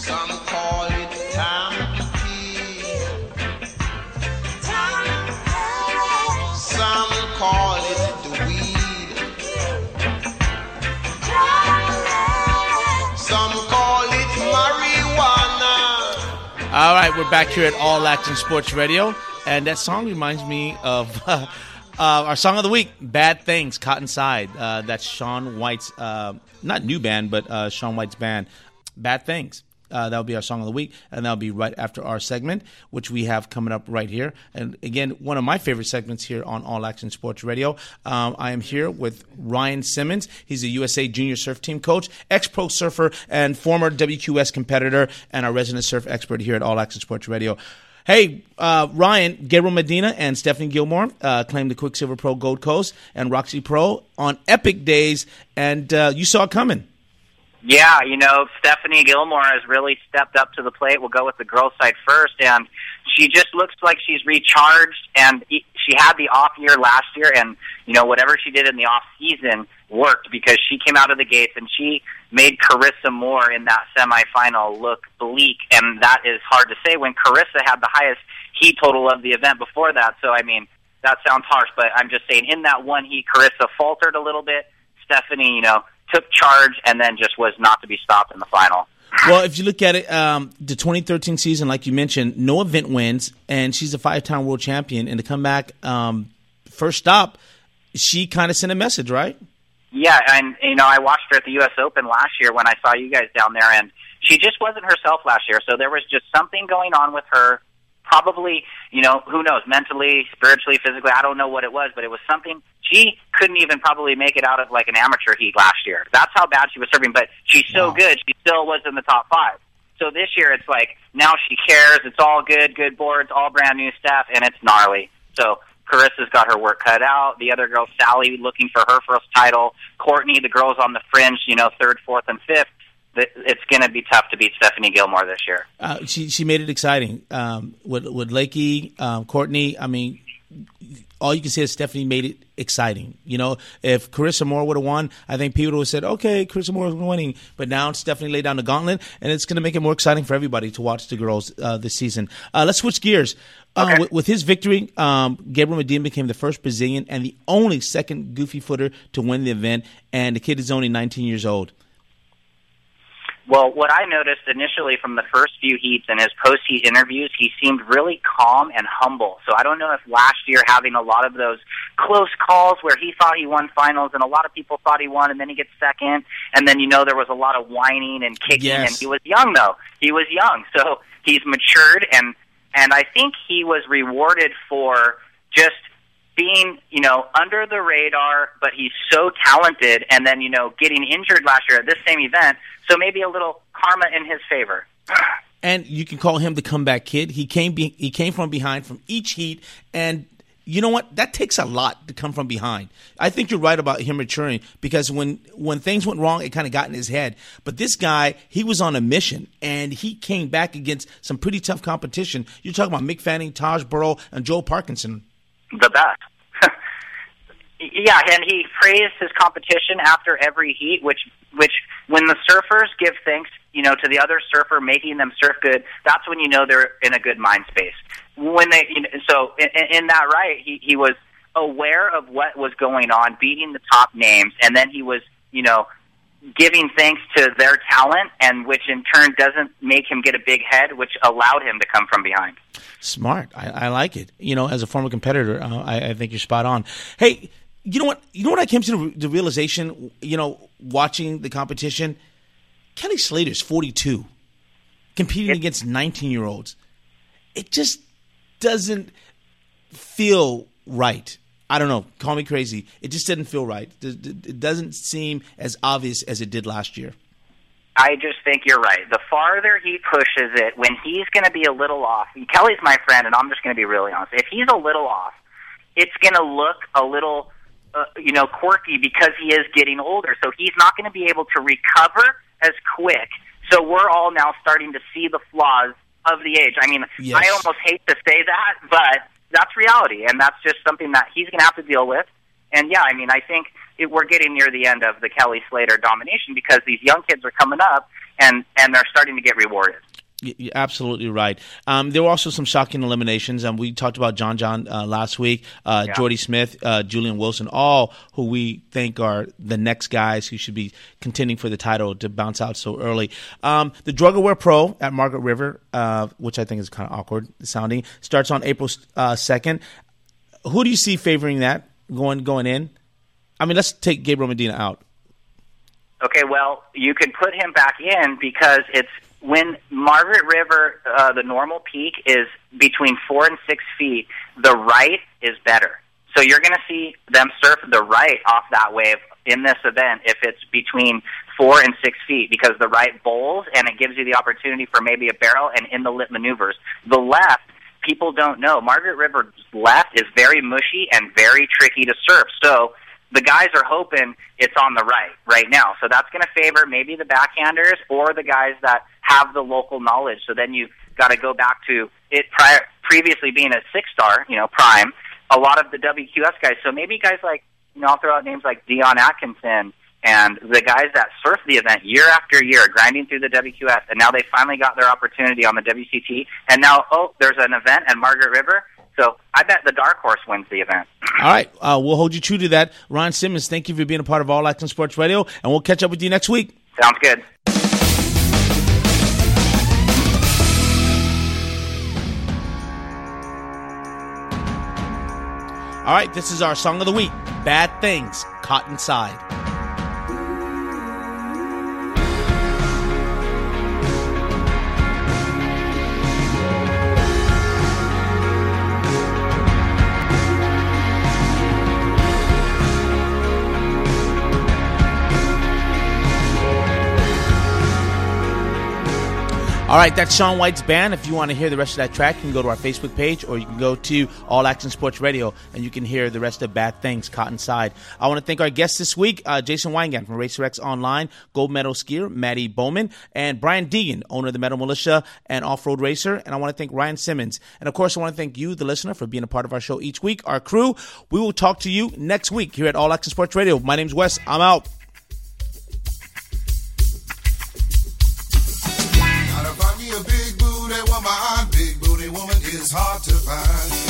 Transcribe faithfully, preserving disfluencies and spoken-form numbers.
Some call it Tampi. Some call it the weed. Some call it marijuana. All right, we're back here at All Action Sports Radio, and that song reminds me of uh, uh, our song of the week, Bad Things, Cotton Side. Uh, that's Shaun White's, uh, not new band, but uh, Shaun White's band, Bad Things. Uh, that'll be our song of the week, and that'll be right after our segment, which we have coming up right here. And again, one of my favorite segments here on All Action Sports Radio. Um, I am here with Ryan Simmons. He's a U S A Junior Surf Team coach, ex-pro surfer, and former W Q S competitor, and our resident surf expert here at All Action Sports Radio. Hey, uh, Ryan, Gabriel Medina and Stephanie Gilmore uh, claimed the Quicksilver Pro Gold Coast and Roxy Pro on epic days, and uh, you saw it coming. Yeah, you know, Stephanie Gilmore has really stepped up to the plate. We'll go with the girls' side first, and she just looks like she's recharged, and she had the off year last year, and, you know, whatever she did in the off season worked because she came out of the gates, and she made Carissa Moore in that semifinal look bleak, and that is hard to say when Carissa had the highest heat total of the event before that. So, I mean, that sounds harsh, but I'm just saying in that one heat, Carissa faltered a little bit. Stephanie, you know, took charge and then just was not to be stopped in the final. Well, if you look at it, um, the twenty thirteen season, like you mentioned, no event wins, and she's a five-time world champion. And to come back um, first stop, she kind of sent a message, right? Yeah, and, you know, I watched her at the U S Open last year when I saw you guys down there, and she just wasn't herself last year. So there was just something going on with her. Probably, you know, who knows, mentally, spiritually, physically, I don't know what it was, but it was something. She couldn't even probably make it out of like an amateur heat last year. That's how bad she was serving, but she's so wow. good, she still was in the top five. So this year it's like, now she cares, it's all good, good boards, all brand new staff, and it's gnarly. So Carissa's got her work cut out. The other girl, Sally, looking for her first title. Courtney, the girls on the fringe, you know, third, fourth, and fifth. It's going to be tough to beat Stephanie Gilmore this year. Uh, she she made it exciting. Um, with with Lakey, um, Courtney, I mean, all you can say is Stephanie made it exciting. You know, if Carissa Moore would have won, I think people would have said, okay, Carissa Moore is winning. But now Stephanie laid down the gauntlet, and it's going to make it more exciting for everybody to watch the girls uh, this season. Uh, let's switch gears. Uh, okay. with, with his victory, um, Gabriel Medina became the first Brazilian and the only second goofy footer to win the event, and the kid is only nineteen years old. Well, what I noticed initially from the first few heats and his post-heat interviews, he seemed really calm and humble. So I don't know if last year having a lot of those close calls where he thought he won finals and a lot of people thought he won and then he gets second, and then, you know, there was a lot of whining and kicking, yes. and he was young, though. He was young. So he's matured, and, and I think he was rewarded for just being, you know, under the radar, but he's so talented, and then, you know, getting injured last year at this same event, so maybe a little karma in his favor. And you can call him the comeback kid. He came be- he came from behind from each heat, and you know what? That takes a lot to come from behind. I think you're right about him maturing, because when, when things went wrong, it kind of got in his head. But this guy, he was on a mission, and he came back against some pretty tough competition. You're talking about Mick Fanning, Taj Burrow, and Joe Parkinson. The best. Yeah, and he praised his competition after every heat, which, which when the surfers give thanks, you know, to the other surfer making them surf good, that's when you know they're in a good mind space. When they, you know, so in, in that right, he, he was aware of what was going on, beating the top names, and then he was, you know, giving thanks to their talent, and which in turn doesn't make him get a big head, which allowed him to come from behind. Smart. I, I like it. You know, as a former competitor, uh, I, I think you're spot on. Hey, you know what? You know what I came to the, the realization, you know, watching the competition? Kelly Slater's forty-two, competing it, against nineteen-year-olds. It just doesn't feel right. I don't know. Call me crazy. It just didn't feel right. It doesn't seem as obvious as it did last year. I just think you're right. The farther he pushes it, when he's going to be a little off, Kelly's my friend, and I'm just going to be really honest. If he's a little off, it's going to look a little, uh, you know, quirky because he is getting older. So he's not going to be able to recover as quick. So we're all now starting to see the flaws of the age. I mean, yes. I almost hate to say that, but that's reality, and that's just something that he's going to have to deal with. And, yeah, I mean, I think it, we're getting near the end of the Kelly Slater domination because these young kids are coming up, and, and they're starting to get rewarded. You're absolutely right. Um, there were also some shocking eliminations. Um, we talked about John John uh, last week, uh, yeah. Jordy Smith, uh, Julian Wilson, all who we think are the next guys who should be contending for the title to bounce out so early. Um, the Drug Aware Pro at Margaret River, uh, which I think is kind of awkward sounding, starts on April uh, second. Who do you see favoring that going going in? I mean, let's take Gabriel Medina out. Okay, well, you can put him back in because it's when Margaret River, uh, the normal peak is between four and six feet, the right is better. So you're going to see them surf the right off that wave in this event if it's between four and six feet because the right bowls and it gives you the opportunity for maybe a barrel and in the lip maneuvers. The left, people don't know. Margaret River's left is very mushy and very tricky to surf. So the guys are hoping it's on the right right now. So that's going to favor maybe the backhanders or the guys that have the local knowledge. So then you got to go back to it prior, previously being a six-star, you know, prime, a lot of the W Q S guys. So maybe guys like, you know, I'll throw out names like Dion Atkinson and the guys that surf the event year after year, grinding through the W Q S, and now they finally got their opportunity on the W C T. And now, oh, there's an event at Margaret River. So I bet the dark horse wins the event. All right. Uh, we'll hold you true to that. Ryan Simmons, thank you for being a part of All Access Sports Radio, and we'll catch up with you next week. Sounds good. All right. This is our song of the week, Bad Things, Caught Inside. All right, that's Shaun White's band. If you want to hear the rest of that track, you can go to our Facebook page or you can go to All Action Sports Radio and you can hear the rest of Bad Things, Caught Inside. I want to thank our guests this week, uh, Jason Weingarten from RacerX Online, gold medal skier Maddie Bowman, and Brian Deegan, owner of the Metal Militia and off-road racer. And I want to thank Ryan Simmons. And, of course, I want to thank you, the listener, for being a part of our show each week. Our crew, we will talk to you next week here at All Action Sports Radio. My name's Wes. I'm out. A big booty woman, big booty woman is hard to find.